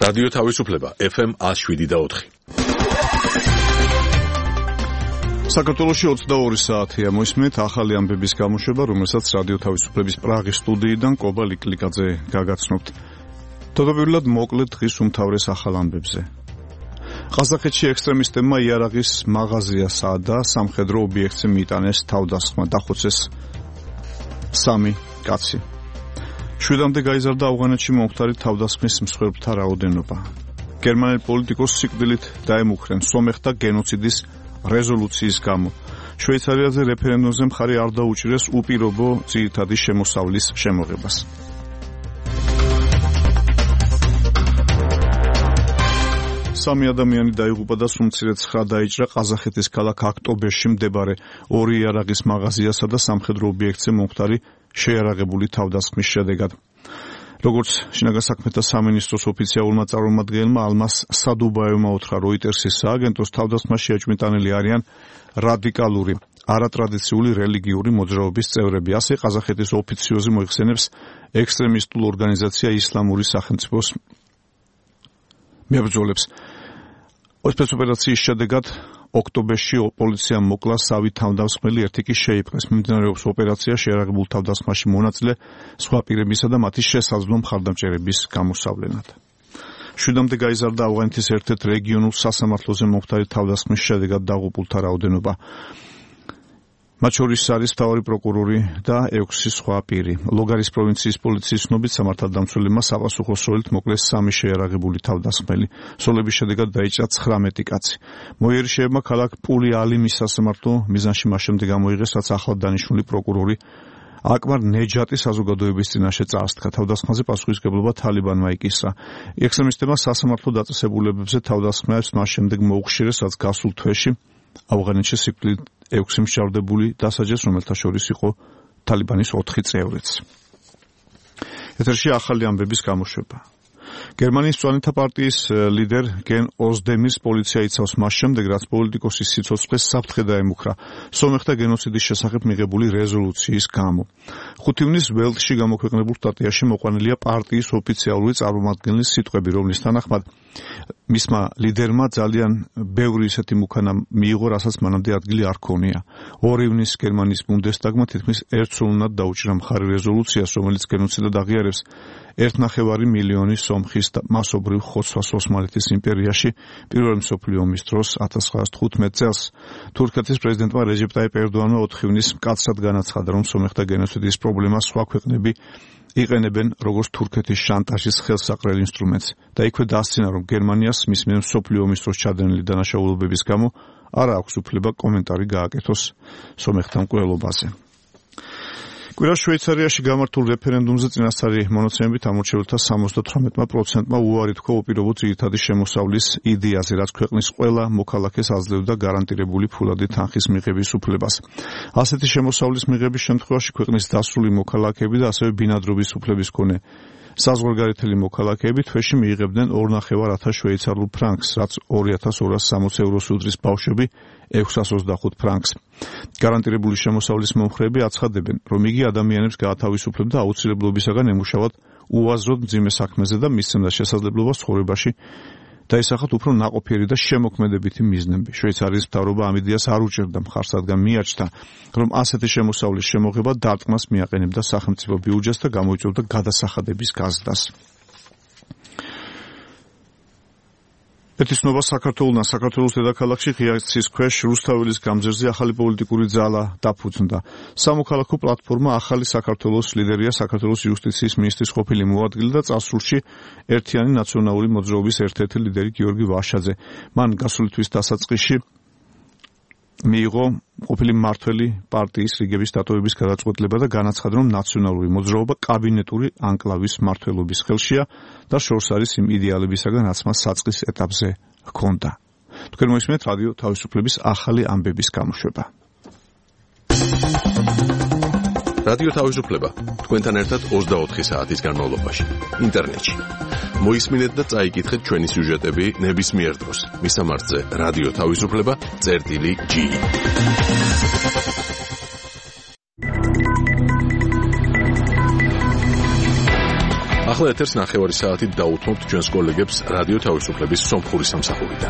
რადიო თავისუფლება FM 107.4. საქართველოში 22 საათია მოისმენთ ახალი ამბების გამოშვება, რომელსაც რადიო თავისუფლების პრაღის სტუდიიდან კობა ლიკლიკაძე გაგაცნობთ. თავდაპირველად მოკლედ დღის უმთავრეს ახალ ამბებზე. ყაზახეთში ექსტრემისტებმა იარაღის მაღაზიასა და სამხედრო ობიექტზე მიიტანეს თავდასხმა, დახოცეს 3 კაცი. 7-მდე გაიზარდა ავღანეთში მომხდარი თავდასხმის მსხვერპლთა რაოდენობა. გერმანელი პოლიტიკოსი სიკვდილით დაემუქრენ სომეხთა გენოციდის რეზოლუციის გამო. შვეიცარიაზე რეფერენდუმზე მხარი არ დაუჭირეს უპირობო ძირითადი შემოსავლის შემოღებას. სამი ადამიანი დაიღუპა და სულ 9 დაიჭრა ყაზახეთის ქალაქ აქტობერში მდებარე 2 იარაღის მაღაზიასა და სამხედრო ობიექტზე მომხდარი შეიარაღებული თავდასხმის შედეგად. როგორც შინაგან საქმეთა სამინისტროს ოფიციალურმა წარმომადგენელმა ალმას სადუბაევმა უთხრა როიტერსის სააგენტოს, თავდასხმაში ეჭვმიტანილი არიან რადიკალური, არატრადიციული რელიგიური მოძრაობის წევრები. ასე ყაზახეთის ოფიციოზი მოიხსენებს ექსტრემისტულ ორგანიზაცია ისლამური სახელმწიფოს მებრძოლებს. სპეცოპერაციის შედეგად ოქტომბერში პოლიციამ მოკლა სავი თავდასხმელი, ერთი კი შეიპყრეს. მიმდინარეობს ოპერაცია შეიარაღებულ თავდასხმაში მონაწილე სხვა პირებისა და მათი შესაძლო მხარდამჭერების გამოსავლენად. 7-მდე გაიზარდა ავღანეთის ერთ-ერთ რეგიონულ სასამართლოზე მომხდარი თავდასხმის შედეგად დაღუპულთა რაოდენობა. მათ შორის არის მთავარი პროკურორი და 6 სხვა პირი. ლოგარის პროვინციის პოლიციის ცნობით სამართალდამცველებმა საპასუხოსროლით მოკლეს 3 შეიარაღებული თავდასხმელი. სოლების შედეგად დაიჭრა 19 კაცი. მოიერიშეებმა ქალაქ პული ალიმის სასამართლო მიზანში მას შემდეგ გამოიღეს, რაც ახლად დანიშნული პროკურორი აკმარ ნეჯატის საზოგადოების წინაშე წარსდგა. თავდასხმაზე პასუხისმგებლობა თალიბანმა იკისრა. ექსტრემისტებმა სასამართლო დაწესებულებებზე თავდასხმებს მას შემდეგ მოუხშირეს, რაც გასულ თვეში ავღანეთში სიკვდილით 6 მსჯავრდებული დასაჯეს, რომელთა შორის იყო თალიბანის 4 წევრიც. ეთერში ახალი ამბების გამოშვება. გერმანიის მწვანეთა პარტიის ლიდერ გენ ოზდემირს პოლიცია იცავს მას შემდეგ, რაც პოლიტიკოსის სიცოცხლეს საფრთხე დაემუქრა სომეხთა გენოციდის შესახებ მიღებული რეზოლუციის გამო. 5 ივნის ველტში გამოქვეყნებულ სტატიაში მოყვანილია პარტიის ოფიციალური წარმომადგენლის სიტყვები, რომლის თანახმად მისმა ლიდერმა ძალიან ბევრი ისეთი მუქანა მიიღო, რასაც მანამდე ადგილი არ ქონია. 2 ივნის გერმანიის ბუნდესტაგმა თითქმის ერთსულოვნად დაუჭირა მხარი რეზოლუციას, რომელიც გენოციდად აღიარებს 1,5 მილიონი სომხის მასობრივ ხოცვას ოსმალეთის იმპერიაში პირველი მსოფლიო ომის დროს 1915 წელს. თურქეთის პრეზიდენტმა რეჯეპ ტაიპ ერდოანმა 4 ივნის მკაცრად განაცხადა, რომ სომეხთა გენოციდის პრობლემას სხვა ქვეყნები იყენებენ როგორც თურქეთის შანტაჟის ხელსაყრელ ინსტრუმენტს და იქვე დასცინა, რომ გერმანიას მის მიერ მსოფლიო ომის დროს ჩადენილი დანაშაულობების გამო არ აქვს უფლება კომენტარი გააკეთოს სომეხთა მკვლელობაზე. კვირას შვეიცარიაში გამართულ რეფერენდუმზე წინასწარი მონაცემებით ამორჩეულთა 78%-მა უარი თქვა უპირობო ძირითადი შემოსავლის იდეაზე, რაც ქვეყნის ყველა მოქალაქეს აძლევდა გარანტირებული ფულადი თანხის მიღების უფლებას. ასეთი შემოსავლის მიღების შემთხვევაში ქვეყნის დასრული მოქალაქეები და ასევე ბინადრობის უფლების მქონე საზღვარგარეთელი მოქალაქეები თვეში მიიღებდნენ 2,500 შვეიცარიულ ფრანკს, რაც 2260 ევროს უდრის ბავშვები 625 ფრანკს. გარანტირებული შემოსავლის მომხრეები აცხადებენ, რომ იგი ადამიანებს გაათავისუფლებდა აუცილებლობისაგან ემუშავად უაზროდ მძიმე საქმეზე და მისცემდა შესაძლებლობას ცხოვრებაში დაისახათ უფრო ნაყოფიერი და შემოქმედებითი მიზნები. შვეიცარიის მთავრობა ამ იდეას არ უჭერდა მხარს, რადგან მიაჩნდა, რომ ასეთი შემოსავლის შემოღება დარტყმას მიაყენებდა სახელმწიფო ბიუჯეტს და გამოიწვევდა გადასახადების გაზრდას. ეთნიკურობა საქართველოს დედაქალაქში ღია ქვეშ რუსთაველის გამზირზე ახალი პოლიტიკური ძალა დაფუძნდა. სამოქალაქო პლატფორმა ახალი საქართველოს ლიდერია საქართველოს იუსტიციის მინისტრის ყოფილი მოადგილე და წარსულში ერთიანი ნაციონალური მოძრაობის ერთ-ერთი ლიდერი გიორგი ვაშაძე. მან გასული თვის დასაწყისში მიიღო ყოფილი მმართველი პარტიის რიგების დატოვების გადაწყვეტილება და განაცხადა, რომ ნაციონალური მოძრაობა კაბინეტური ანკლავის მმართველობის ხელშია და შორს არის იმ იდეალებისაგან, რაც მას საწყის ეტაპზე ჰქონდა. თქვენ მოისმენთ რადიო თავისუფლების ახალი ამბების გამოშვება. რადიო თავისუფლება თქვენთან ერთად 24 საათის განმავლობაში ინტერნეტში. მოისმინეთ და წაიკითხეთ ჩვენი სიუჟეტები ნებისმიერ დროს. მისამართზე რადიო თავისუფლება.gi. ახლა ეთერს 9 საათით დაუთმობთ ჩვენს კოლეგებს რადიო თავისუფლების სომხური სამსახურიდან.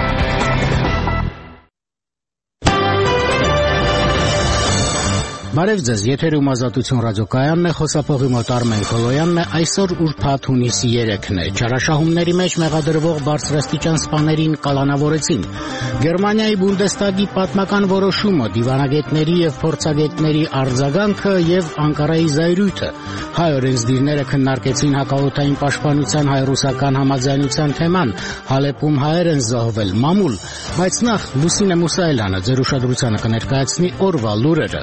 Բարև ձեզ, եթերում ազատություն ռադիոկայանն է, խոսափողի մոտ Արմեն Քոլոյանն է, այսօր ուրբաթ հունիսի 3-ն է, ճարաշահումների մեջ մեղադրվող բարձրաստիճան սպաներին կալանավորեցին։ Գերմանիայի Բունդեստագի պատմական որոշումը, դիվանագետների եւ փորձագետների արձագանքը եւ Անկարայի զայրույթը։ Հայ օրենսդիրները քննարկեցին հակաօդային պաշտպանության հայ-ռուսական համաձայնության թեման, Հալեպում հայեր են զոհվել, մամուլ, բայց նախ Լուսինե Մուսայելյանը ձեր ուշադրությանը կներկայացնի օրվա լուրերը։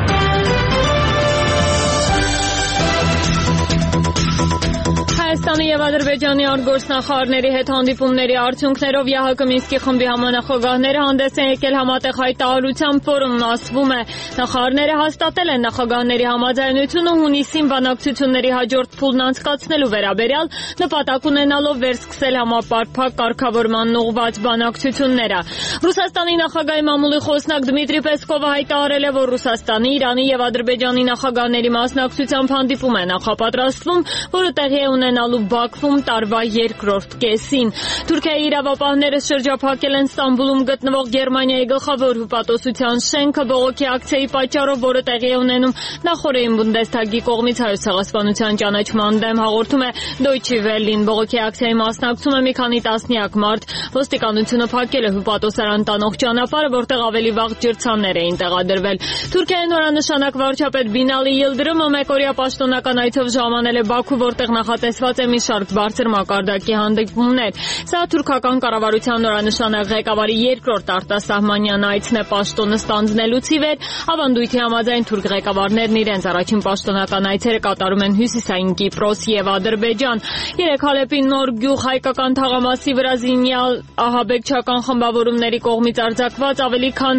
Հայաստանի եւ Ադրբեջանի արտգործնախարարների հետ հանդիպումների արդյունքներով ԵԱՀԿ Մինսկի խմբի համանախագահները հանդես են եկել համատեղ հայտարարությամբ, որում ասվում է նախարարները հաստատել են նախագահների համաձայնությունը հունիսին բանակցությունների հաջորդ փուլն անցկացնելու վերաբերյալ, նպատակ ունենալով վերսկսել համապարփակ կարգավորման ուղղված բանակցությունները։ Ռուսաստանի նախագահի մամուլի խոսնակ Դմիտրի Պեսկովը հայտարարել է, որ Ռուսաստանի, Իրանի եւ Ադրբեջանի նախագահների մասնակցությամբ հանդիպում է նախապատրաստվում, որը տեղի է ունենալու Բաքվում տարվա երկրորդ կեսին։ Թուրքիայի իրավապահները շրջափակել են Ստամբուլում գտնվող Գերմանիայի գլխավոր հյուպատոսության շենքը բողոքի ակցիայի պատճառով, որը տեղի է ունենում նախօրեին Բունդեստագի կողմից Հայոց ցեղասպանության ճանաչման դեմ, հաղորդում է Deutsche Welle-ին։ Բողոքի ակցիայի մասնակցում է մի քանի տասնյակ մարդ։ Ոստիկանությունը փակել է հյուպատոսարան տանող ճանապարհը, որտեղ ավելի վաղ ջրցաններ էին տեղադրվել։ Թուրքիայի նորանշանակ վարչապետ Բինալի Yıldırımը մեկօրյա պաշտոնական այցով ժամանել է Բաքու, որտեղ նախատեսված է մի շարք բարձր մակարդակի հանդիպումներ։ Սա թուրքական կառավարության նորանշանակ ղեկավարի երկրորդ արտասահմանյան այցն է պաշտոնը ստանձնելուց ի վեր։ Ավանդույթի համաձայն թուրք ղեկավարներն իրենց առաջին պաշտոնական այցերը կատարում են Հյուսիսային Կիպրոս եւ Ադրբեջան։ Երեք Հալեպի նոր գյուղ հայկական թաղամասի վրա զինյալ ահաբեկչական խմբավորումների կողմից արձակված ավելի քան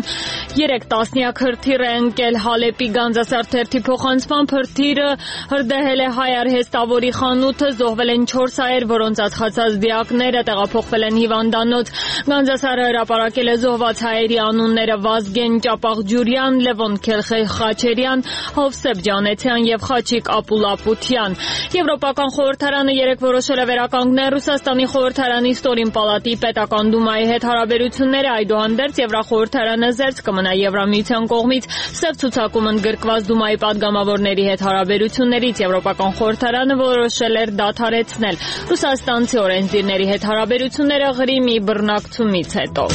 3 տասնյակ հրթիռ է ընկել Հալեպի Գանձասարթերթի փոխանցմամբ հրթիռը հրդեհել է հայ արհեստավորի խանութը, զոհվել են 4 հայեր, որոնց ածխացած դիակները տեղափոխվել են հիվանդանոց։ Գանձասարը հրապարակել է զոհված հայերի անունները Վազգեն Ճապաղջուրյան, Լևոն Քելխեխաչերյան, Հովսեփ Ջանեցյան եւ Խաչիկ Ապուլապության։ Եվրոպական խորհրդարանը երեկ որոշել է վերականգնել Ռուսաստանի խորհրդարանի ստորին պալատի պետական դումայի հետ հարաբերությունները, այդուհանդերձ Եվրախորհրդարանը զերծ կմնա Եվրամիության կողմից սև ցուցակում ընդգրկված դումայի падգամավորների հետ հարաբերություններից։ Եվրոպական խորհրդարանը որոշել էր դադարեցնել ռուսաստանցի օրենսդիրների հետ հարաբերությունները Ղրիմի բռնակցումից հետո։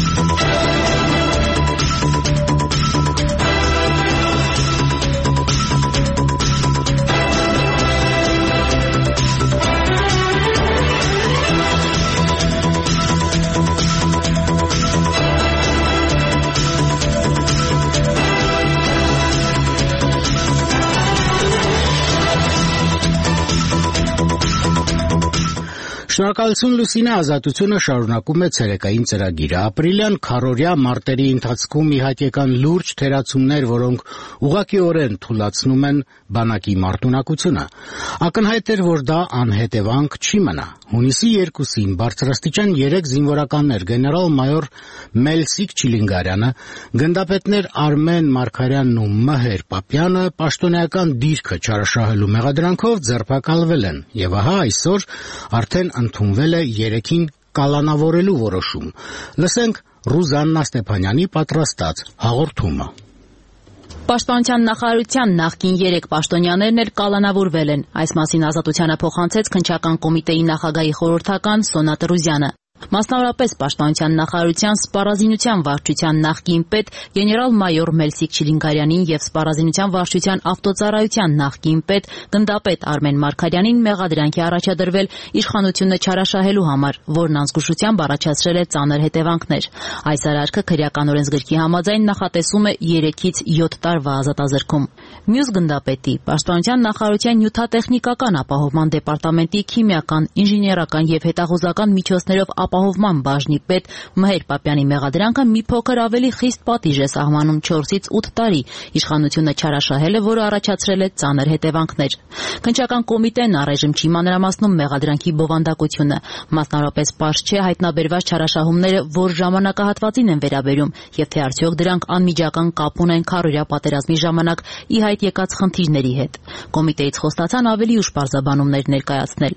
Շնորհակալություն Լուսինե, ազատությունը շարունակում է ցերեկային ծրագիրը։ Ապրիլյան քառօրյա մարտերի ընթացքում իհայտ եկան լուրջ թերացումներ, որոնք ուղղակիորեն թուլացնում են բանակի մարտունակությունը։ Ակնհայտ էր, որ դա անհետևանք չի մնա։ Հունիսի 2-ին բարձրաստիճան 3 զինվորականներ գեներալ-մայոր Մելսիկ Չիլինգարյանը, գնդապետներ Արմեն Մարգարյանն ու Մհեր Պապյանը պաշտոնեական դիրքը չարաշահելու մեղադրանքով ձերբակալվել են, եւ ահա այսօր արդեն ընդունվել է 3-ին կալանավորելու որոշում։ Լսենք Ռուզաննա Ստեփանյանի պատրաստած հաղորդումը։ Պաշտպանության նախարարության նախկին 3 պաշտոնյաներն էլ կալանավորվել են։ Այս մասին ազատությանը փոխանցեց քննչական կոմիտեի նախագահի խորհրդական Սոնա Տրուզյանը։ Մասնավորապես Պաշտպանության նախարարության սպառազինության վարչության նախկին պետ գեներալ-մայոր Մելսիկ Չիլինգարյանին եւ սպառազինության վարչության ավտոծառայության նախկին պետ գնդապետ Արմեն Մարգարյանին մեղադրանքի առաջադրվել իշխանությունը չարաշահելու համար, որն անզգուշությամբ առաջացրել է ծանր հետևանքներ։ Այս արարքը քրեական օրենսգրքի համաձայն նախատեսում է 3-ից 7 տարվա ազատազրկում։ Մյուս գնդապետի Պաշտպանության նախարարության նյութատեխնիկական ապահովման դեպարտամենտի քիմիական, ինժեներական եւ հետախուզական միջոցներով ապահովման բաժնի պետ Մհեր Պապյանի մեղադրանքը մի փոքր ավելի խիստ պատիժ է սահմանում 4-ից 8 տարի իշխանությունը չարաշահելը, որը առաջացրել է ծանր հետևանքներ։ Քննչական կոմիտեն առայժմ չի մանրամասնում մեղադրանքի բովանդակությունը, մասնավորապես պարզ չէ հայտնաբերված չարաշահումները որ ժամանակահատվածին են վերաբերում եւ թե արդյոք դրանք անմիջական կապ ունեն քառօրյա պատերազմի ժամանակ ի հայտ եկած խնդիրների հետ։ Կոմիտեից խոստացան ավելի ուշ պարզաբանումներ ներկայացնել։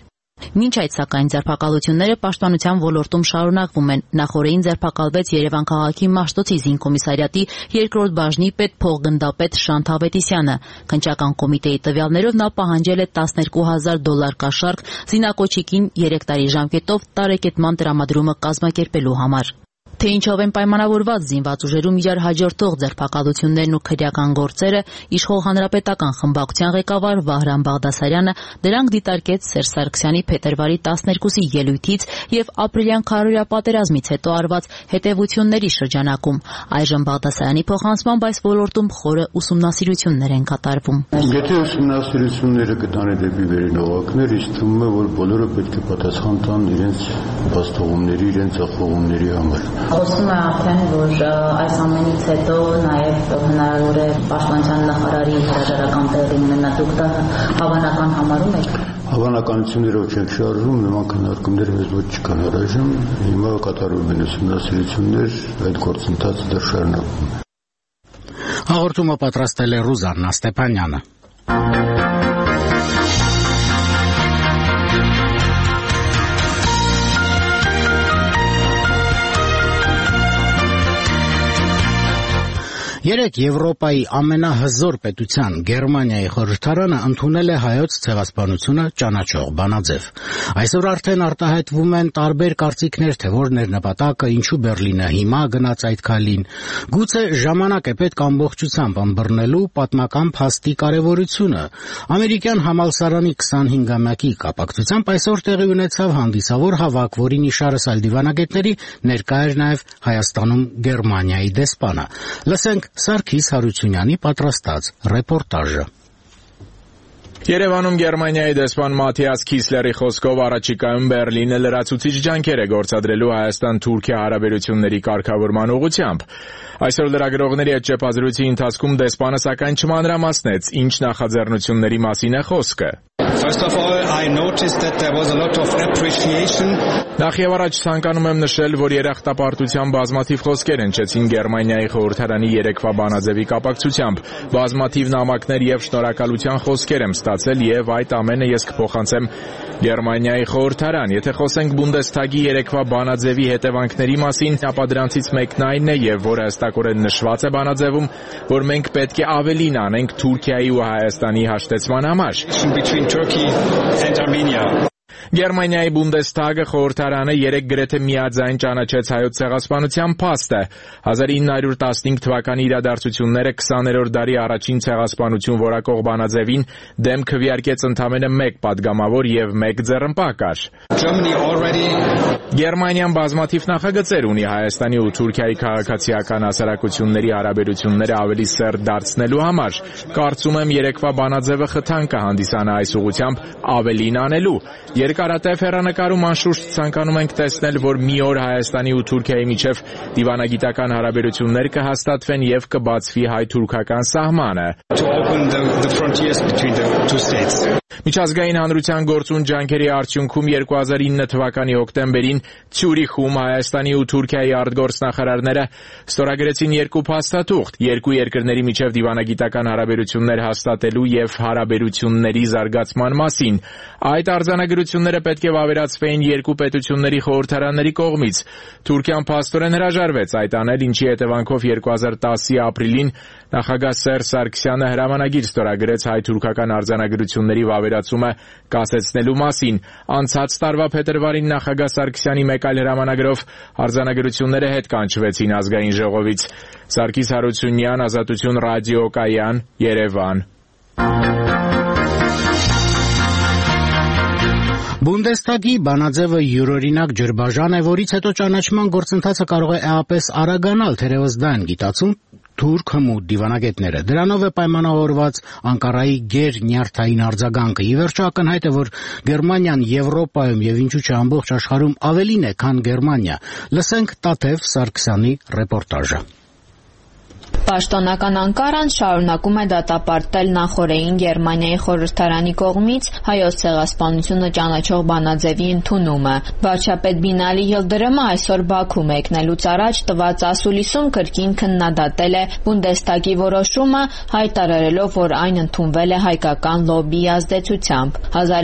Մինչ այդ սակայն ձերբակալությունները պաշտպանության ոլորտում շարունակվում են։ Նախորդին ձերբակալվեց Երևան քաղաքի Մաշտոցի զինկոմիսարիատի 2-րդ բաժնի պետ փոխգնդապետ Շանթ Ավետիսյանը։ Քննչական կոմիտեի տվյալներով նա պահանջել է $12,000 կաշառք զինակոչիկին 3 տարի ժամկետով տարեկետման տրամադրումը կազմակերպելու համար։ Թե ինչով են պայմանավորված զինված ուժերում իրար հաջորդող ձերբակալություններն ու քրեական գործերը, իշխող հանրապետական խմբակցության ղեկավար Վահրամ Բաղդասարյանը դրանք դիտարկեց Սերժ Սարգսյանի փետրվարի 12-ի ելույթից եւ ապրիլյան քարոզիա պատերազմից հետո արված հետեւությունների շրջանակում։ Այժմ Բաղդասարյանի փոխանցմամբ այս ոլորտում խորը ուսումնասիրություններ են կատարվում։ Եթե ուսումնասիրությունները կտանի դեպի վերնողակներ, ինձ թվում է, որ բոլորը պետք է պատասխան տան իրենց բաստողումների, իրենց ախողումների համար։ Խոսում է արդեն, որ այս ամենից հետո նաև հնարավոր է պաշտպանության նախարարի հրաժարական տեղի ունենա։ Դուք դա հավանական համարում եք։ Հավանականություններով չենք շարժվում, նման քննարկումներ մեզ ոչ չկան առայժմ։ Հիմա կատարվում են ուսումնասիրություններ, այդ գործընթացը դեռ շարունակվում է։ Հաղորդումը պատրաստել է Ռուզաննա Ստեփանյանը։ Երեկ Եվրոպայի ամենահզոր պետության Գերմանիայի խորհրդարանը ընդունել է հայոց ցեղասպանությունը ճանաչող բանաձև։ Այսօր արդեն արտահայտվում են տարբեր կարծիքներ, թե որն էր նպատակը, ինչու Բերլինը հիմա գնաց այդ քայլին։ Գուցե ժամանակ է պետք ամբողջությամբ ըմբռնելու պատմական փաստի կարևորությունը։ Ամերիկյան համալսարանի 25-ամյակի կապակցությամբ այսօր տեղի ունեցավ հանդիսավոր հավաք, որին իշարս այլ դիվանագետների ներկա էր նաև Հայաստանում Գերմանիայի դեսպանը։ Լսենք Սարգիս Հարությունյանի պատրաստած ռեպորտաժը։ Երևանում Գերմանիայի դեսպան Մաթիաս Քիսլերի խոսքով առաջիկայում Բերլինը լրացուցիչ ջանքեր է գործադրելու Հայաստան-Թուրքիա հարաբերությունների կարգավորման ուղղությամբ։ Այսօր լրագրողների հետ ճեպազրույցի ընթացքում դեսպանը սակայն չմանրամասնեց, ինչ նախաձեռնությունների մասին է խոսքը։ Նախ եւ առաջ ցանկանում եմ նշել, որ երախտապարտության բազմաթիվ խոսքեր հնչեցին Գերմանիայի խորհրդարանի երեկվա բանաձևի կապակցությամբ։ Բազմաթիվ նամակներ եւ շնորհակալության խոսքեր եմ ստացել եւ այդ ամենը ես կփոխանցեմ Գերմանիայի խորհրդարան։ Եթե խոսենք Բունդեսթագի երեկվա բանաձևի հետևանքների մասին, ապա դրանցից մեկն այն է եւ որը հստակորեն նշված է բանաձևում, որ մենք պետք է ավելին անենք Թուրքիայի ու Հայաստանի հաշտեցման համար։ Գերմանիայի Բունդեսթագը խորհրդարանը երեկ գրեթե միաձայն ճանաչեց հայոց ցեղասպանության փաստը։ 1915 թվականի իրադարձությունները 20-րդ դարի առաջին ցեղասպանություն որակող բանաձևին դեմ քվեարկեց ընդամենը 1 падգամավոր եւ 1 ձեռնպակար։ Գերմանիան բազմաթիվ նախագծեր ունի Հայաստանի ու Թուրքիայի քաղաքացիական հասարակությունների հարաբերությունները ավելի սերտ դարձնելու համար։ Կարծում եմ երեկվա բանաձևը խթան կհանդիսանա այս ուղղությամբ ավելին անելու։ Երկարատև հեռանկարում անշուշտ ցանկանում ենք տեսնել, որ մի օր Հայաստանի ու Թուրքիայի միջև դիվանագիտական հարաբերություններ կհաստատվեն եւ կբացվի հայ-թուրքական սահմանը։ Միջազգային հանրության գործուն ջանքերի արդյունքում 2009 թվականի հոկտեմբերին Ցյուրիխում Հայաստանի ու Թուրքիայի արտգործնախարարները ստորագրեցին 2 փաստաթուղթ՝ երկու երկրների միջև դիվանագիտական հարաբերություններ հաստատելու եւ հարաբերությունների զարգացման մասին։ Այդ արձանագրությունները պետք է վավերացվեին երկու պետությունների խորհրդարանների կողմից։ Թուրքիան փաստորեն հրաժարվեց այդ անել, ինչի հետևանքով 2010-ի ապրիլին նախագահ Սերժ Սարգսյանը հրամանագիր ստորագրեց հայ-թուրքական արձանագրությունների վավերացումը կասեցնելու մասին։ Անցած տարվա փետրվարին նախագահ Սարգսյանի մեկ այլ հրամանագրով արձանագրությունները հետ կանչվեցին ազգային ժողովից։ Սարգիս Հարությունյան, Ազատություն ռադիոկայան, Երևան։ Բունդեսթագի բանաձևը յուրօրինակ ջրբաժան է, որից հետո ճանաչման գործընթացը կարող է էապես արագանալ, թերևս դա են գիտացում թուրք հմուտ դիվանագետները։ Դրանով է պայմանավորված Անկարայի գերնյարդային արձագանքը։ Ի վերջո ակնհայտ է, որ Գերմանիան Եվրոպայում եւ ինչու՞ չէ ամբողջ աշխարհում ավելին է, քան Գերմանիա։ Լսենք Տաթև Սարգսյանի ռեպորտաժը։ Պաշտոնական Անկարան շարունակում է դատապարտել նախօրեին Գերմանիայի խորհրդարանի կողմից Հայոց ցեղասպանությունը ճանաչող բանաձևի ընդունումը։ Վարչապետ Բինալի Յիլդրիմը այսօր Բաքու մեկնելուց առաջ տված ասուլիսում կրկին քննադատել է Բունդեստագի որոշումը, հայտարարելով, որ այն ընդունվել է հայկական լոբբիի ազդեցությամբ։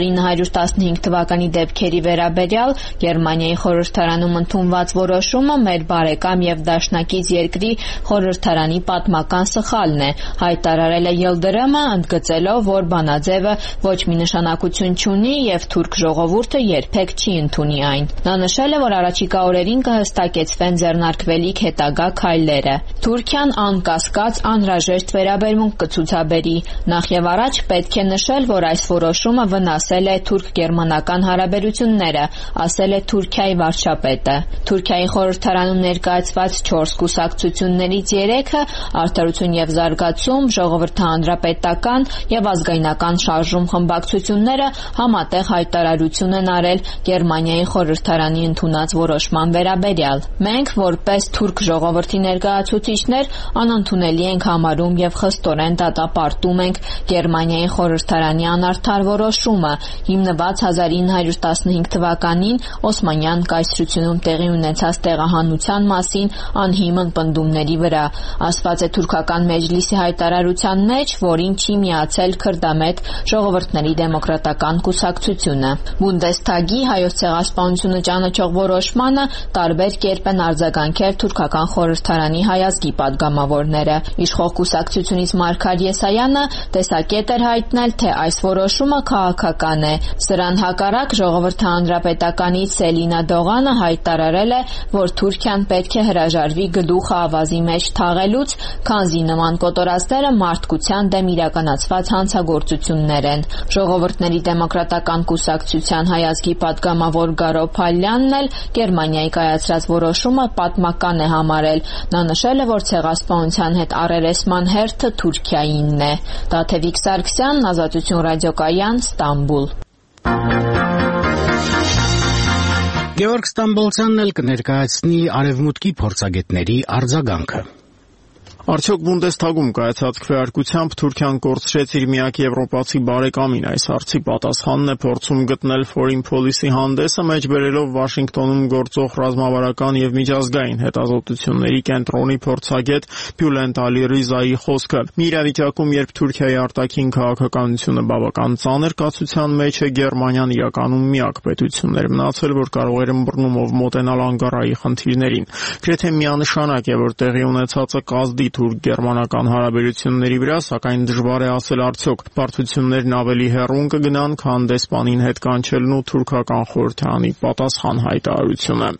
1915 թվականի դեպքերի վերաբերյալ Գերմանիայի խորհրդարանում ընդունված որոշումը մեր բարեկամ եւ դաշնակից երկրի խորհրդարանի պատմական սխալն է, հայտարարել է Յիլդրիմը, ընդգծելով, որ բանաձևը ոչ մի նշանակություն չունի եւ թուրք ժողովուրդը երբեք չի ընդունի այն։ Նա նշել է, որ առաջիկա օրերին կհստակեցվեն ձեռնարկվելիք հետագա քայլերը։ Թուրքիան անկասկած անհրաժեշտ վերաբերմունք կցուցաբերի։ Նախ եւ առաջ պետք է նշել, որ այս որոշումը վնասել է թուրք-գերմանական հարաբերությունները, ասել է Թուրքիայի վարչապետը։ Թուրքիայի խորհրդարանում ներկայացված 4 կուսակցություններից 3-ը Արդարություն եւ զարգացում, Ժողովրդի հանրապետական եւ ազգայնական շարժում խմբակցությունները համատեղ հայտարարություն են արել Գերմանիայի խորհրդարանի ընդունած որոշման վերաբերյալ։ Մենք, որպես թուրք ժողովրդի ներկայացուցիչներ, անընդունելի ենք համարում եւ խստորեն դատապարտում ենք Գերմանիայի խորհրդարանի անարդար որոշումը, հիմնված 1915 թվականին Օսմանյան կայսրությունում տեղի ունեցած տեղահանության մասին անհիմն պնդումների վրա, ասված է թուրքական մեջլիսի հայտարարության մեջ, որին չի միացել քրդամետ ժողովրդների դեմոկրատական կուսակցությունը։ Բունդեստագի Հայոց ցեղասպանությունը ճանաչող որոշմանը տարբեր կերպ են արձագանքել թուրքական խորհրդարանի հայազգի падգամավորները։ Իշխող կուսակցությունից Մարգար Եսայանը տեսակետ էր հայտնել, թե այս որոշումը քաղաքական է։ Սրան հակառակ Ժողովրդի հանրապետականից Սելինա Դողանը հայտարարել է, որ Թուրքիան պետք է հրաժարվի գլուխը ավազի մեջ թաղելուց, քանզի նման կոտորածները մարդկության դեմ իրականացված հանցագործություններ են։ Ժողովուրդների դեմոկրատական կուսակցության հայազգի падգամավոր Գարո Փալյանն էլ Գերմանիայի կայացրած որոշումը պատմական է համարել։ Նա նշել է, որ ցեղասպանության հետ առերեսման հերթը Թուրքիայինն է։ Տաթևիկ Սարգսյան, Ազատություն ռադիոկայան, Ստամբուլ։ Գեորգ Ստամբոլցյանն էլ կներկայացնի արևմուտքի փորձագետների արձագանքը։ Արդյոք Բունդեստագում կայացած քվեարկությամբ Թուրքիան կորցրեց իր միակ եվրոպացի բարեկամին։ Այս հարցի պատասխանն է փորձում գտնել Foreign Policy հանդեսը, մեջբերելով Վաշինգտոնում գործող ռազմավարական եւ միջազգային հետազոտությունների կենտրոնի փորձագետ Բյուլենտ Ալի-Ռիզայի խոսքը։ Մի իրավիճակում, երբ Թուրքիայի արտաքին քաղաքականությունը բավական ծանր կացության մեջ է, Գերմանիան իրականում միակ պետությունն էր մնացել, որ կարող էր ըմբռնումով մոտենալ Անկարայի խնդիրներին։ Գրեթե միանշանակ է, որ տեղի ունեցածը կազդի թուրք-գերմանական հարաբերությունների վրա, սակայն դժվար է ասել արդյոք բարդություններն ավելի հեռուն կգնան, քան դեսպանին հետ կանչելն ու թուրքական խորհրդարանի պատասխան հայտարարությունը։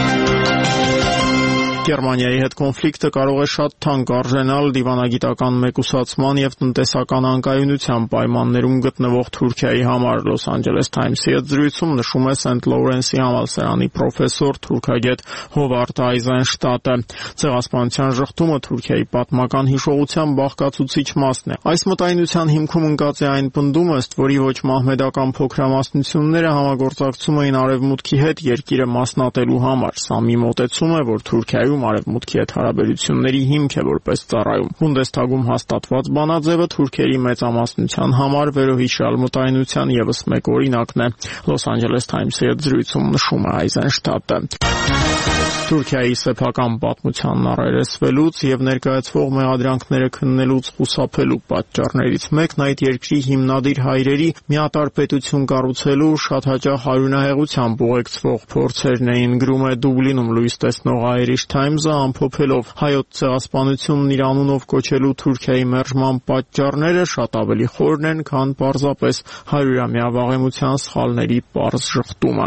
Գերմանիայի հետ կոնֆլիկտը կարող է շատ թանկ արժենալ դիվանագիտական մեկուսացման եւ տնտեսական անկայունության պայմաններում գտնվող Թուրքիայի համար։ Լոս Անջելես Թայմսի հետ զրույցում նշում է Սենթ Լոուրենսի համալսարանի պրոֆեսոր թուրքագետ Հովարդ Այզենշտատը։ Ցեղասպանության շղթումը Թուրքիայի պատմական հիշողության բաղկացուցիչ մասն է։ Այս մտայնության հիմքում ընկած է այն պնդումը, ըստ որի ոչ մահմեդական փոքրամասնությունները համագործակցում էին արևմուտքի հետ երկիրը մասնատելու համար։ Սա մի մոտեցում է, որ Թուրքիայում արևմուտքի հետ հարաբերությունների հիմք է որպես ծառայում։ Բունդեստագում հաստատված բանաձևը թուրքերի մեծամասնության համար վերոհիշյալ մտայնության եւս մեկ օրինակն է։ Լոս Անջելես Թայմսի հետ զրույցում նշում է Այզենշտատը։ Թուրքիայի սեփական պատմությանն առերեսվելուց եւ ներկայացվող մեղադրանքները քննելուց խուսափելու պատճառներից մեկն այդ երկրի հիմնադիր հայրերի միատարր պետություն կառուցելու շատ հաճախ արյունահեղությամբ ուղեկցվող փորձերն էին, գրում է Դուբլինում լույս տեսնող Irish Times-ը, ամփոփելով հայոց ցեղասպանությունն իր անունով կոչելու Թուրքիայի մերժման պատճառները շատ ավելի խորն են, քան պարզապես 100-ամյա վաղեմության սխալների պարզ շղթումը։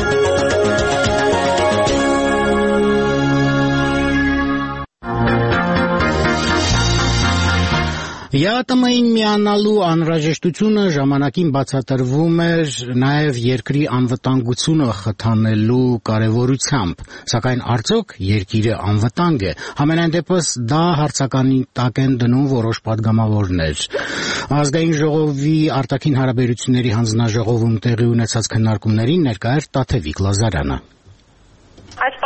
ԵԱՏՄ-ին միանալու անհրաժեշտությունը ժամանակին բացատրվում էր նաև երկրի անվտանգությունը խթանելու կարևորությամբ, սակայն արդյոք երկիրը անվտանգ է։ Համենայն դեպս դա հարցականի տակ են դնում որոշ падգամավորներ։ Ազգային ժողովի արտաքին հարաբերությունների հանձնաժողովում տեղի ունեցած քննարկումներին ներկա էր Տաթևիկ Լազարյանը։ Այս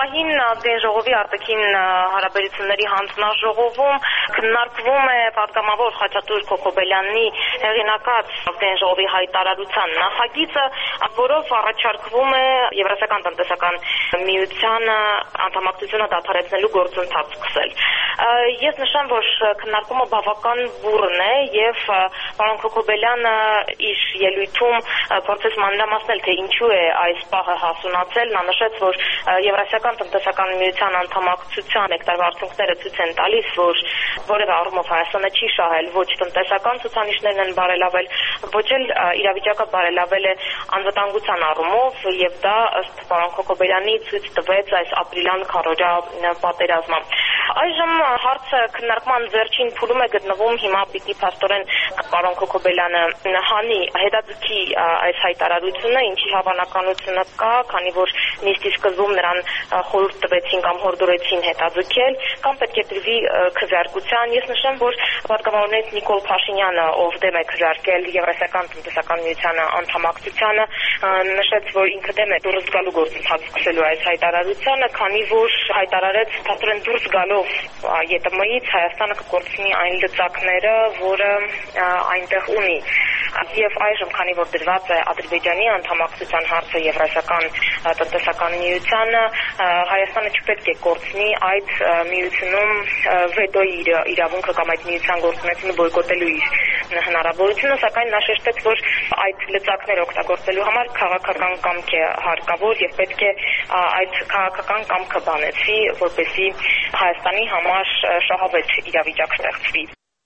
Պահին ազգային ժողովի արտաքին հարաբերությունների հանձնաժողովում քննարկվում է պատգամավոր Խաչատուր Քոքոբելյանի հեղինակած ազգային ժողովի հայտարարության նախագիծը, որով առաջարկվում է Եվրասիական տնտեսական միությանը անդամակցությունը դադարեցնելու գործընթաց սկսել։ Ես նշեմ, որ քննարկումը բավական բուռն է եւ պարոն Քոքոբելյանը իր ելույթում փորձեց մանրամասնել, թե ինչու է այս պահը հասունացել։ Նա նշեց, որ Եվրասիական տնտեսական միության անդամակցության հեկտարվա արդյունքները ցույց են տալիս, որ որևէ առումով Հայաստանը չի շահել, ոչ տնտեսական ցուցանիշներն են բարելավել, ոչ էլ իրավիճակը բարելավել է անվտանգության առումով, եւ դա ըստ պարոն Քոքոբելյանի ցույց տվեց այս ապրիլյան քարոզիա պատերազմը։ Այժմ հարցը քննարկման վերջին փուլում է գտնվում, հիմա պիտի փաստորեն պարոն Քոքոբելյանը հանի հետաձգի այս հայտարարությունը, ինչի հավանականությունը կա, քանի որ նիստի սկզբում նրան խորհուրդ տվեցին կամ հորդորեցին հետաձգել, կամ պետք է տրվի քվեարկության։ Ես նշեմ, որ պատգամավորներից Նիկոլ Փաշինյանը, ով դեմ է քվեարկել Եվրասիական տնտեսական միությանը անդամակցությանը, նշեց, որ ինքը դեմ է դուրս գալու գործընթաց սկսելու այս հայտարարությանը, քանի որ հայտարարեց փաստորեն դուրս գալով ԵՏՄ-ից Հայաստանը կկորցնի այն լծակները, որը այնտեղ ունի։ Եվ այժմ, քանի որ դրված է Ադրբեջանի անդամակցության հարցը Եվրասիական տնտեսական միությանը, Հայաստանը չպետք է կորցնի այդ միությունում վետոյի իրավունքը կամ այդ միության գործունեությունը բոյկոտելու իր հնարավորությունը, սակայն նա շեշտեց, որ այդ լծակները օգտագործելու համար քաղաքական կամք է հարկավոր եւ պետք է այդ քաղաքական կամքը բանեցվի, որպեսզի Հայաստանի համար շահավետ իրավիճակ ստեղծվի։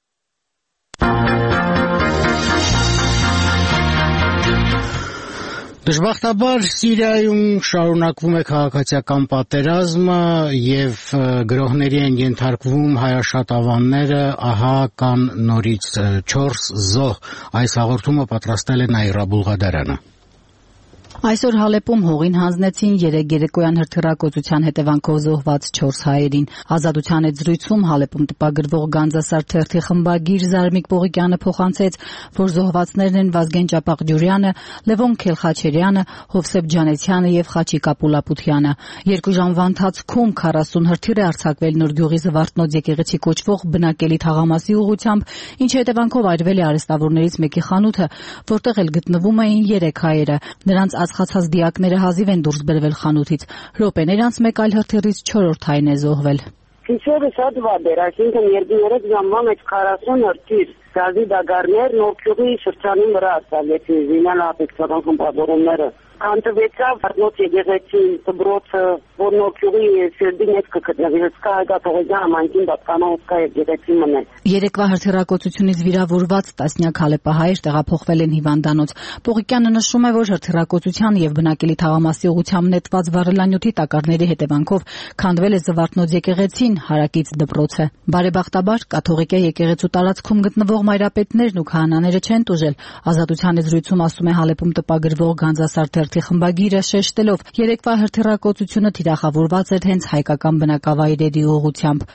Դժբախտաբար Սիրիայում շարունակվում է քաղաքացիական պատերազմը եւ գրոհների են ենթարկվում հայաշատ ավանները, ահա կան նորից 4 զոհ։ Այս հաղորդումը պատրաստել է Նաիրա Բուլղադարյանը։ Այսօր Հալեպում հողին հանձնեցին 3 երեկոյան հրթիռակոծության հետևանքով զոհված 4 հայերին։ Ազատության հետ զրույցում Հալեպում տպագրվող Գանձասար թերթի խմբագիր Զարմիկ Պողիկյանը փոխանցեց, որ զոհվածներն են Վազգեն Ճապաղջուրյանը, Լևոն Քելխաչերյանը, Հովսեփ Ջանեցյանը եւ Խաչիկա Պուլապությանը։ 2 ժամվա ընթացքում 40 հրթիռ է արձակվել Նորգյուղի Զվարթնոց եկեղեցի կոչվող բնակելի թաղամասի ուղղությամբ, ինչի հետևանքով այրվել է արհեստավորներից մեկի խանութը, որտեղ էլ գտնվում էին 3 հայերը։ Նրանց ածխացած դիակները հազիվ են դուրս բերվել խանութից։ Րոպեներ անց մեկ այլ հրթիռից 4-րդ հայն է զոհվել։ Գիշերը շատ վատ էր, այսինքն 2-3 ժամվա մեջ 40 հրթիռ գազի դագարներ Նորգյուղի շրջանի վրա արձակվեցին զինյալ ապեքսական խմբավորումները։ Կանտվեցավ Վարդնոց եկեղեցի դպրոցը, որ Նորգյուղի սերդի մեջ կգտնվի, հսկա հայկաթողոջյան համայնքին պատկանող հսկա եկեղեցի մնե։ Երեկվա հրթիռակոծությունից վիրավորված տասնյակ հալեպահայեր տեղափոխվել են հիվանդանոց։ Պողիկյանը նշում է, որ հրթիռակոծության եւ բնակելի թաղամասի ուղղությամբ նետված վառելանյութի տակառների հետևանքով քանդվել է Զվարթնոց եկեղեցին, հարակից դպրոցը։ Բարեբախտաբար կաթողիկե եկեղեցու տարածքում գտնվող մայրապետներն ու քահանաները չեն տուժել։ Ազատության հետ զրույցում ասում է Հալեպում տպագրվող Գանձասար թերթի խմբագիրը, շեշտելով, երեկվա հրթիռակոծությունը թիրախավորված էր հենց հայկական բնակավայրերի ուղղությամբ։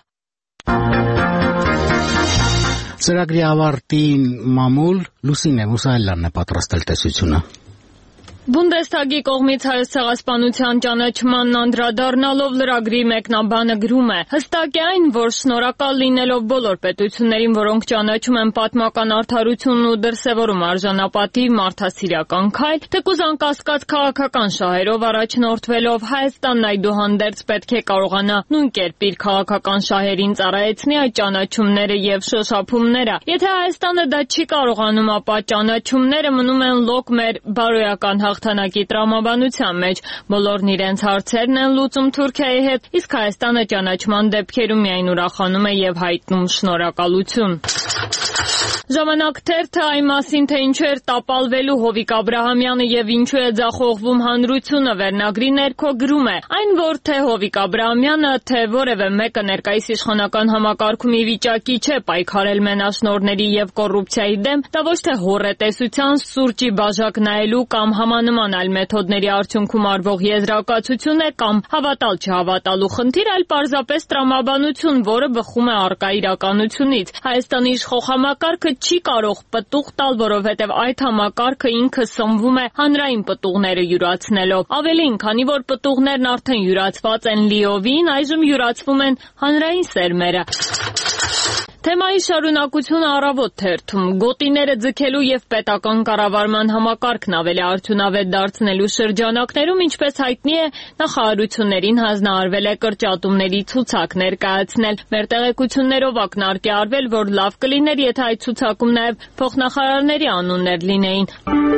Ծրագրի ավարտին մամուլ Լուսինե Մուսայելյանն է պատրաստել տեսությունը։ Բունդեսթագի կողմից Հայոց ցեղասպանության ճանաչմանն անդրադառնալով լրագրի մեկնաբանը գրում է. հստակ է այն, որ շնորհակալ լինելով բոլոր պետություններին, որոնք ճանաչում են պատմական արդարությունն ու դրսևորում արժանապատիվ մարդասիրական քայլ, թեկուզ անկասկած քաղաքական շահերով առաջնորդվելով Հայաստանն այդուհանդերձ պետք է կարողանա նույն կերպ իր քաղաքական շահերին ծառայեցնի այդ ճանաչումները եւ շոշափումները։ Եթե Հայաստանը դա չի կարողանում, ապա ճանաչումները մնում են լոկ մեր բարոյական հաղթանակի տրամաբանության մեջ, բոլորն իրենց հարցերն են լուծում Թուրքիայի հետ, իսկ Հայաստանը ճանաչման դեպքերում միայն ուրախանում է եւ հայտնում շնորհակալություն։ Ժամանակ թերթը այն մասին, թե ինչու էր տապալվելու Հովիկ Աբրահամյանը եւ ինչու է ձախողվում հանրությունը վերնագրի ներքո գրում է. այն, որ թե Հովիկ Աբրահամյանը, թե որևէ մեկը ներկայիս իշխանական համակարգում ի վիճակի չէ պայքարել մենաշնորհների եւ կոռուպցիայի դեմ, դա ոչ թե հոռետեսության, սուրճի բաժակ նայելու կամ նման այլ մեթոդների արդյունքում արվող եզրակացություն է կամ հավատալ չհավատալու խնդիր, այլ պարզապես տրամաբանություն, որը բխում է առկա իրականությունից։ Հայաստանի իշխող Համակարգը չի կարող պտուղ տալ, որովհետև այդ համակարգը ինքը սնվում է հանրային պտուղները յուրացնելով։ Ավելին, քանի որ պտուղներն արդեն յուրացված են լիովին, այժմ յուրացվում են հանրային սերմերը։ Թեմայի շարունակությունը առավոտ թերթում գոտիները ձգելու եւ պետական կառավարման համակարգն ավելի արդյունավետ դարձնելու շրջանակներում, ինչպես հայտնի է, նախարարություններին հանձնարարվել է կրճատումների ցուցակ ներկայացնել։ Մեր տեղեկություններով ակնարկի արվել, որ լավ կլիներ, եթե այդ ցուցակում նաեւ փոխնախարարների անուններ լինեին։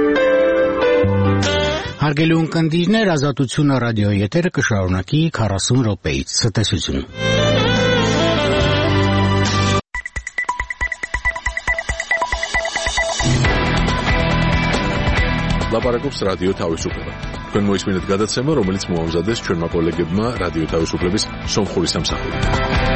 Հարգելի ունկնդիրներ, Ազատությունը ռադիոյի եթերը կշարունակի 40 րոպեից ցտեսություն։ Լապարակობს ռադիո თავისუფლება. Თქვენ მოისმინეთ გადაცემა, რომელიც მოამზადეს ჩვენმა კოლეგებმა რადიო თავისუფლების სომხური სამსახური.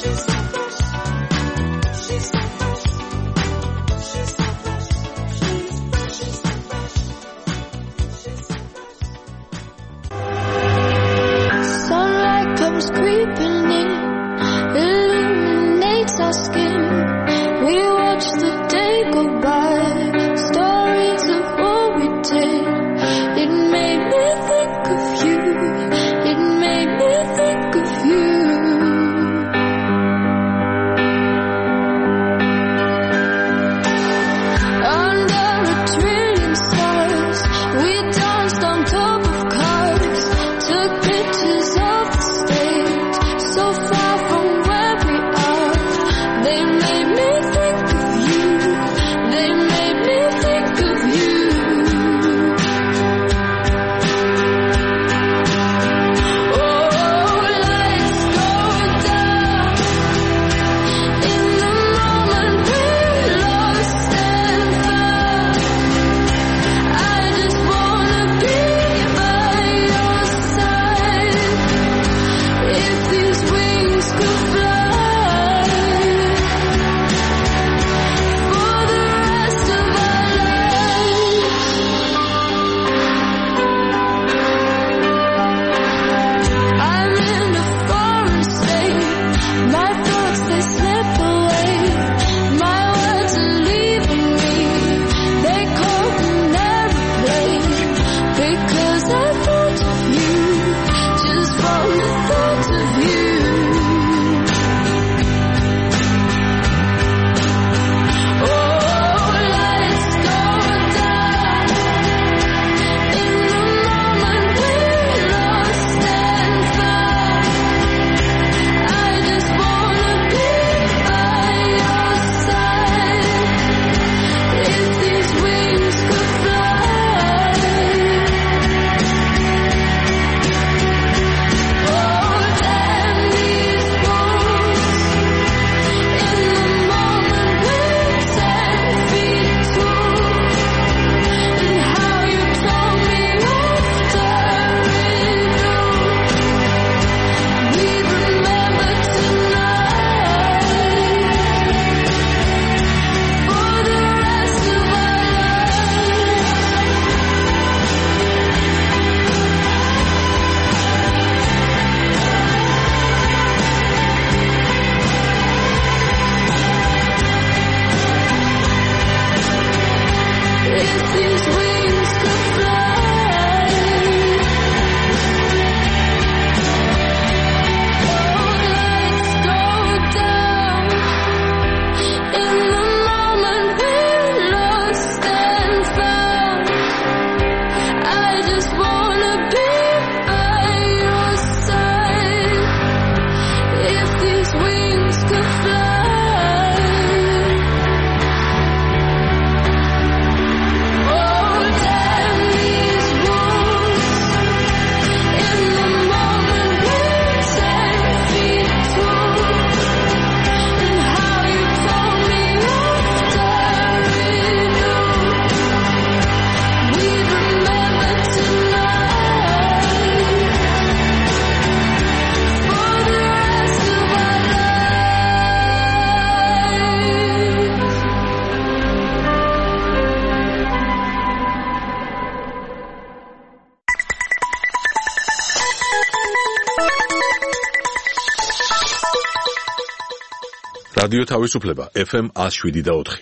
რადიო თავისუფლება FM 107.4.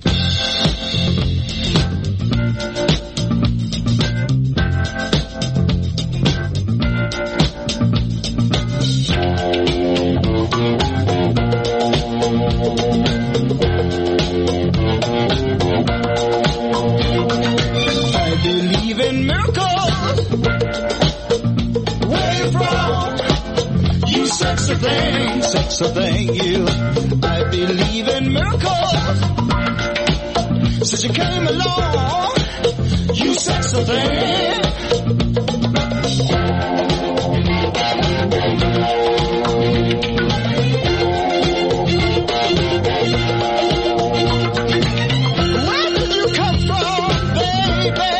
So thank you. I believe in miracles. Since you came along, you said something. Where did you come from, baby?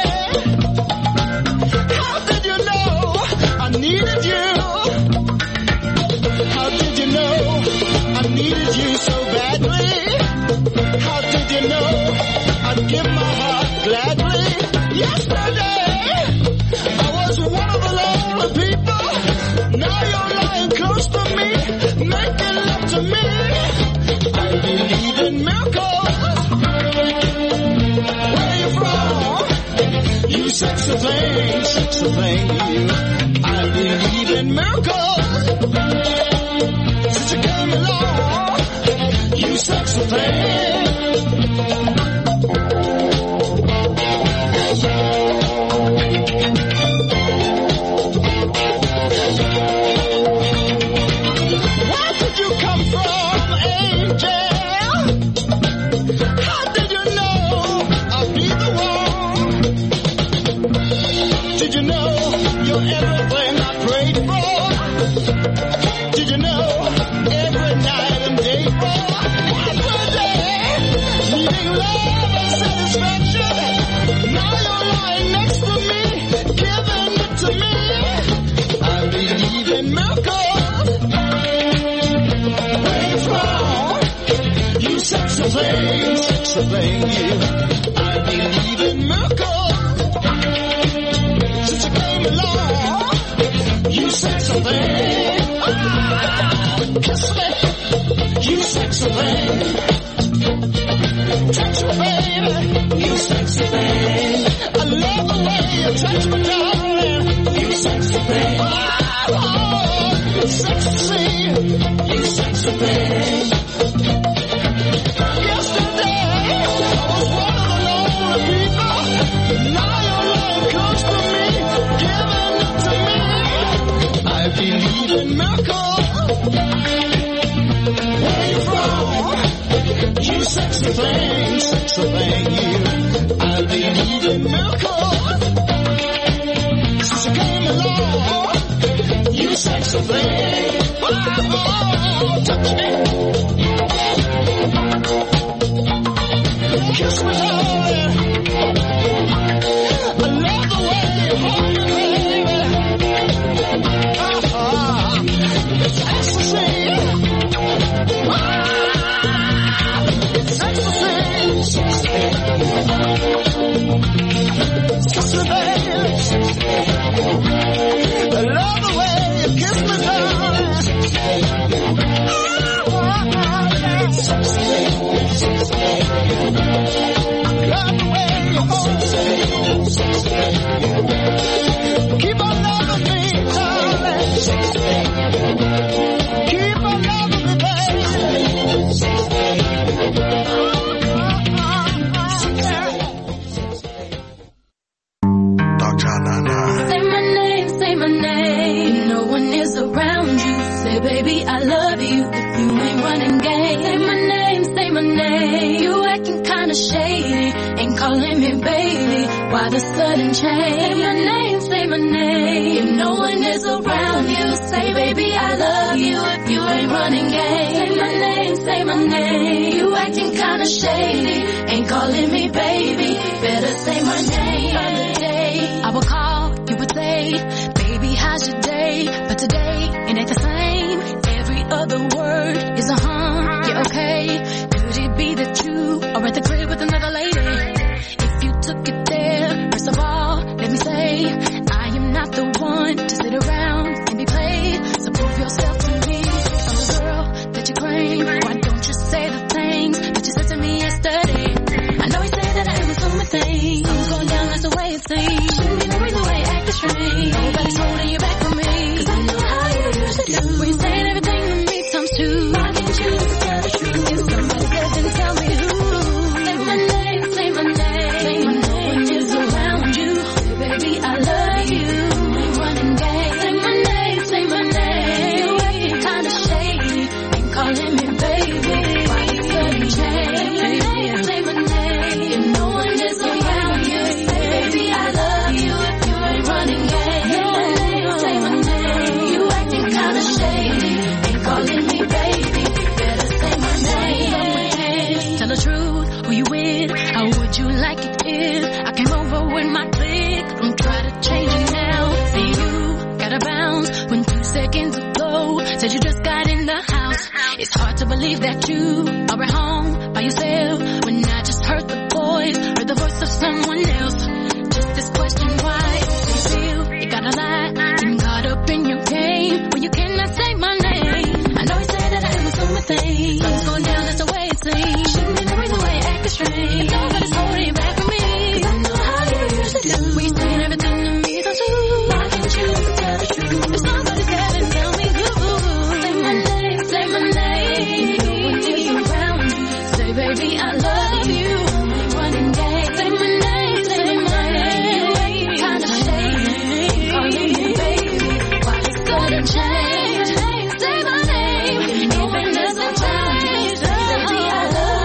How did you know I needed you? How did you know I to me. I believe in miracles. Where you from? You sexy thing, you. I believe in miracles. Since you came along, you sexy thing. Where did you come from, angel? How did you know I'd be the one? Did you know you're everything I prayed for? Did you know every night and day for? Every day, needing love and satisfaction. Now you're lying next to me, giving it to me. I believe in miracles. Where you from? You sexy thing, you. I believe in miracles. Since you came along, you sexy thing. Kiss me, you sexy thing. Touch me, baby, you sexy thing. I love the way you touch me, darling. You sexy thing. Oh, sexy, you sexy thing. Yesterday, I was one of the lonely people. Now you're lying close to me, giving it to me. I believe in miracles. Where you from? You sexy thing, you. I believe in miracles. Since you came along, you sexy thing. Oh, touch me. Kiss me, darling. I love the way you hold me, baby. It's ecstasy. It's ecstasy. Kiss me, baby. I love the way you kiss me, darling. Love the way you hold me. Keep on loving me, darling. Keep on loving me, baby. Say my name. No one is around you. Say, baby, I love you. If you ain't running game. Say my name. You acting kinda shady. Ain't calling me baby. Why the sudden change? Say my name. If no one is around you, say, baby, I love you. If you ain't running game. Say my name. You acting kinda shady. Ain't calling me baby. Better say my name. Other day, I would call, you would say, baby, how's your day? But today, it ain't the same. Every other word is a yeah, okay. Could it be that you are at the crib with another lady? If you took it there, first of all, let me say, I am not the one to sit around and be played. So prove yourself to me. I'm the girl that you claim. Why don't you say the things that you said to me yesterday? I know you said that I am assuming things. I'm going down, that's the way it seems. Shouldn't be no reason why you acting strange. Nobody's holding you back from me. 'Cause I know how you used to do. When you saying everything to me times two. Why didn't you tell the truth? If somebody said, then tell me who. Say my name, say my name. Say my name is around you. Baby, I love you. Ain't running game. Say my name, say my name. You acting kinda shady. Ain't calling me baby. Why you sudden change? Say my name. If no one is around you, say baby, I love you. If you ain't running game. Say my name. You acting kinda shady. Ain't calling me baby. Better say my name. Tell the truth, who you with? How would you like it if I came over with my clique? Don't try to change it now. See, you gotta bounce when 2 seconds ago said you just got in the house. It's hard to believe that you are at home by yourself when I just heard the voice of someone else. Just this question, why do you feel you gotta lie? Getting caught up in your game when you cannot say my name. I know you said that I am assuming things. Sun's going down, that's the way it seems. Shouldn't be the reason why you acting strange. Nobody's holding you back from me. 'Cause I know how you usually do. When you're saying everything to me, so true. Why can't you tell the truth? If somebody's telling, tell me who. Say my name, say my name. No one is around you. Say, baby, I love you. Ain't running game. Say my name, say my name. You ain't kinda shady. Calling me baby. Why you sudden change? Say my name. Even as I change. Baby, I love you.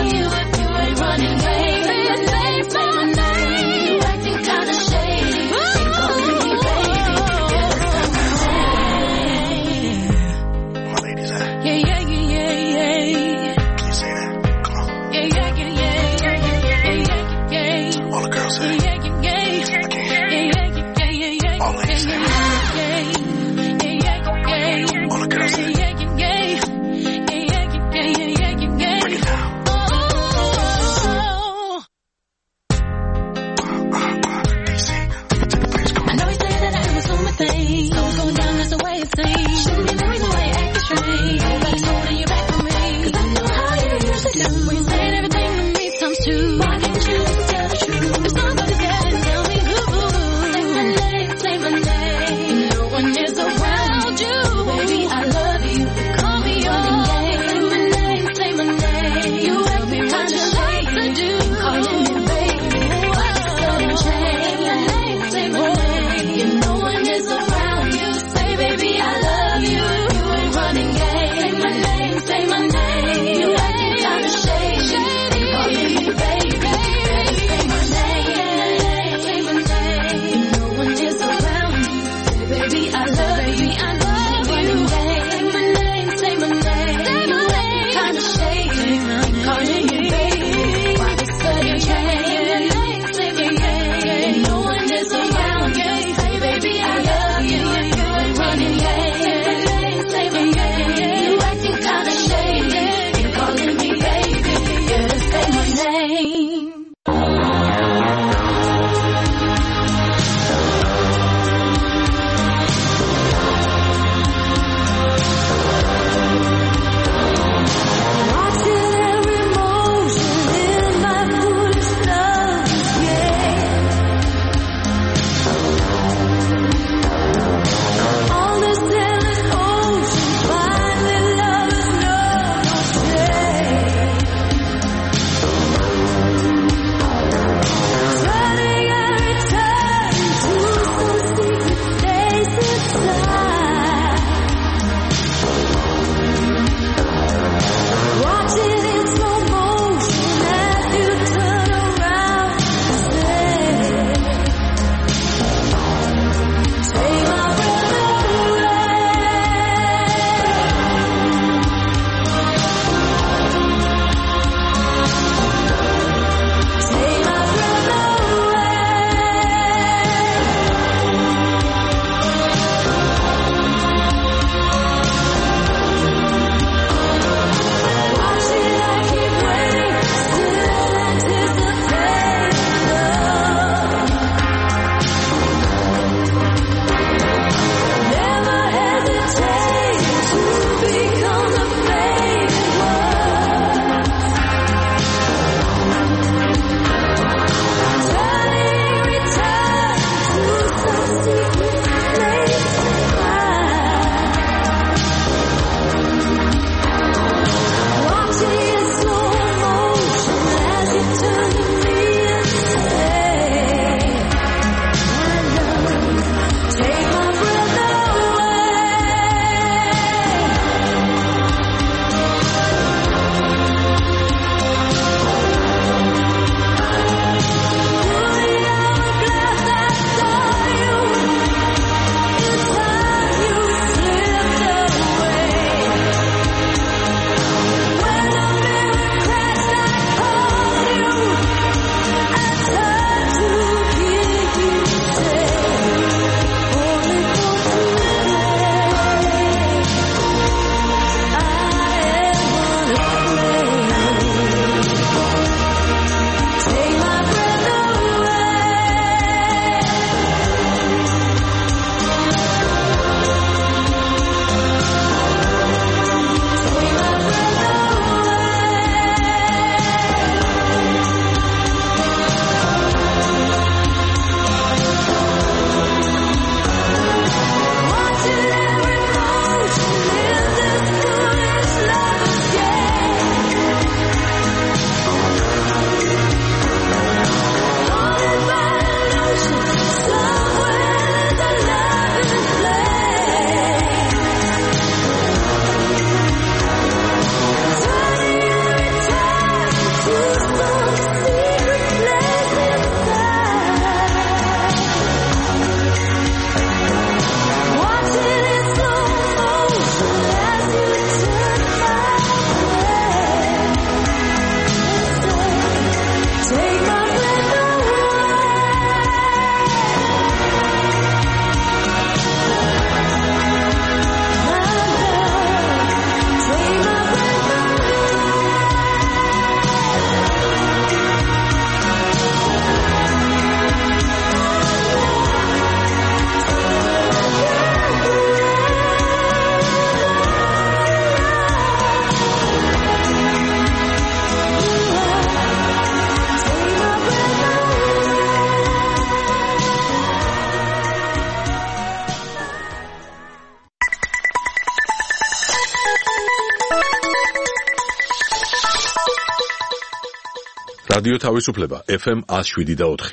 რადიო თავისუფლება FM 107.4.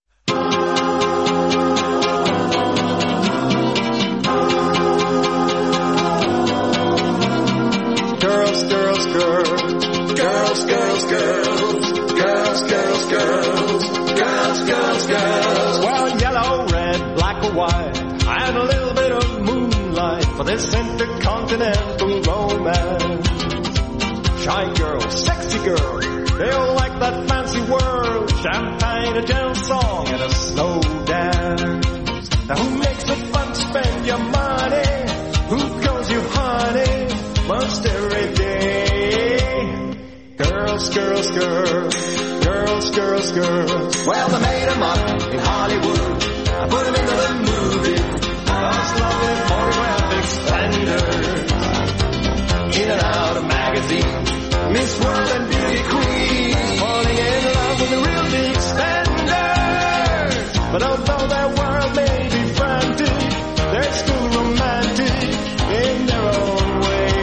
Girls, girls, girls, girls, girls, girls, girls, girls, girls, girls, girls, girls. Well, yellow, red, black or white, and a little bit of moonlight for this intercontinental romance. Shy girl, sexy girl, they all like that fancy world. Champagne, a gentle song, and a slow dance. Now who makes it fun to spend your money? Who calls you honey most every day? Girls, girls, girls, girls, girls, girls. Well, they made them up in Hollywood. I put them into the movie. Those lovely photographic standards. In and out of magazines. Miss World and Beauty Queen. Falling in love with the real big standards. But although their world may be frantic, they're still romantic in their own way.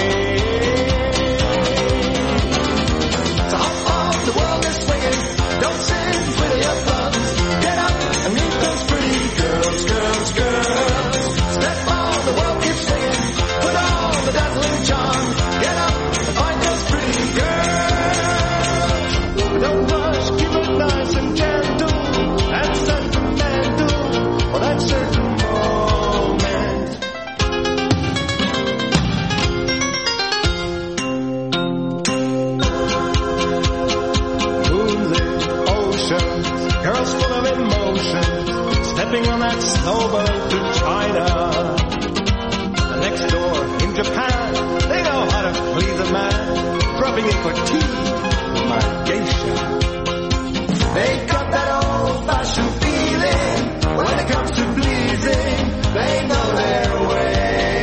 So hop on, the world is swinging. Don't sit with your thumbs. Get up and meet those pretty girls, girls, girls. Step on, the world keeps swinging. Put on the dazzling charm. Get up and find those pretty girls. Don't rush, keep it nice and gentle and sentimental for that certain moment. Moonlit oceans, girls full of emotion, stepping on that snowboat to China. The next door in Japan, they know how to please a man, dropping in for tea, my geisha. They got that old-fashioned feeling when it comes to pleasing. They know their way.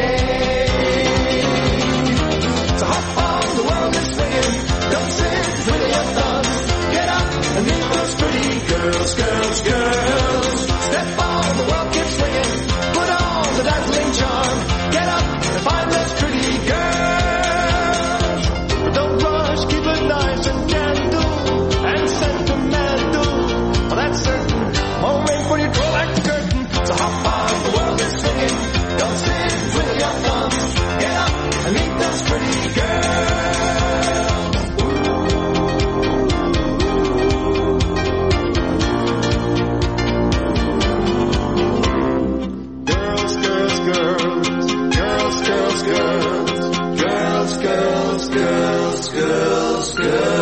So hop on, the world is swinging. Don't sit with your thumbs. Get up and meet those pretty girls, girls, girls. Step on, the world keeps swinging. Put on the dazzling charm. Get up and find those pretty girls. But don't rush, keep it nice and gentle and sentimental for that certain moment when you draw back the curtain. So hop on, the world is swinging. Don't sit with your thumbs. Get up and meet those pretty girls. Girls, girls, girls, girls, girls, girls, girls, girls, girls, girls, girls.